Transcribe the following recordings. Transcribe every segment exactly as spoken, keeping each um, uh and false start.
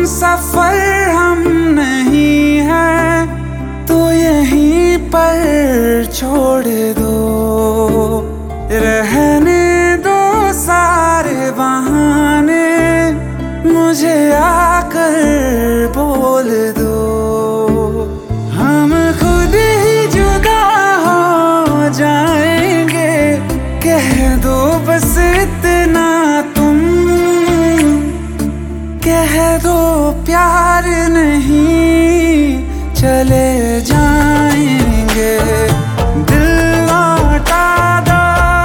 सफर हम नहीं है तो यहीं पर छोड़ दो, रहने दो सारे बहाने, मुझे आकर बोल दो। हम खुद ही जुदा हो जाएंगे, कह दो बस इतना तुम, कह दो प्यार नहीं चले जाएंगे। दिल लौटा दो,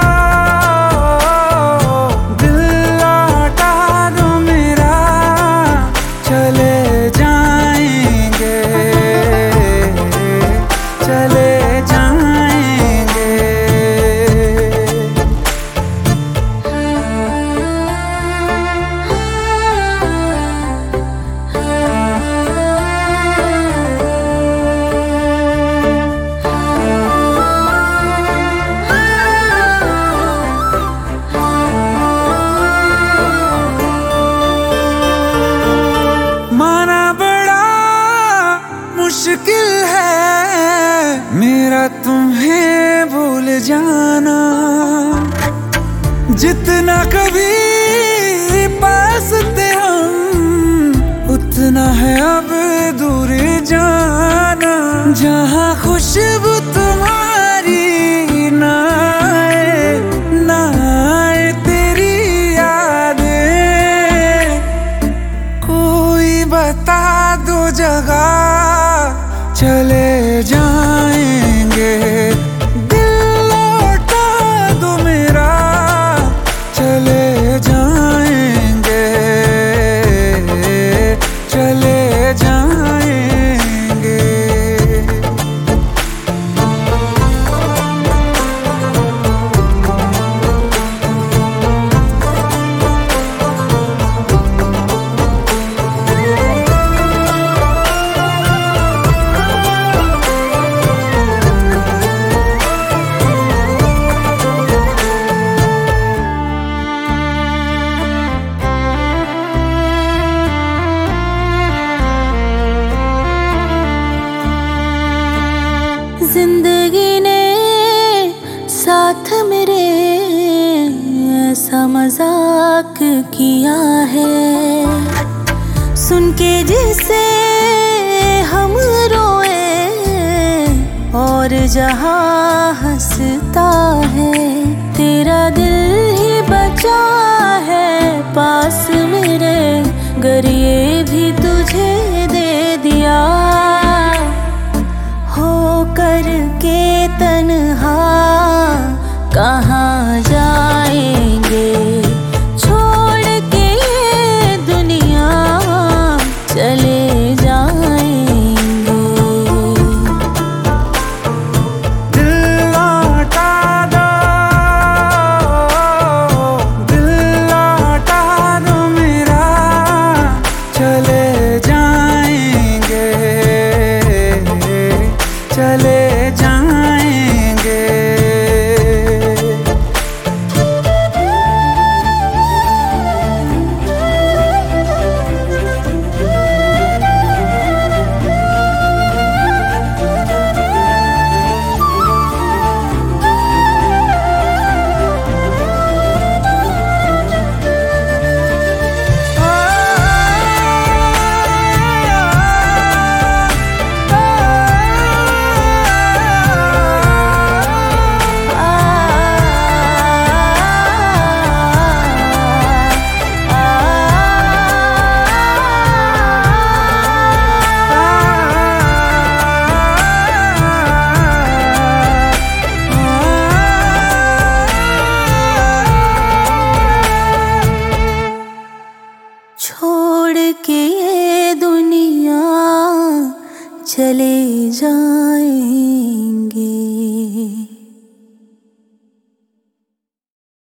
दिल लौटा दो मेरा, चले जाएंगे, चले जाएंगे। माना बड़ा मुश्किल है मेरा तुम्हें भूल जाना, जितना कभी पास थे हम उतना है अब दूर जाना। जहाँ खुशबू तुम्हारी ना आए, ना आए तेरी यादें, कोई बता दो जगह चले जाएंगे। दिल लौटा दो मेरा, चले जाएंगे, चले जाएंगे। जिंदगी ने साथ मेरे ऐसा मजाक किया है, सुन के जिसे हम रोए और जहाँ हंसता है। तेरा दिल ही बचा है पास मेरे, गर ये भी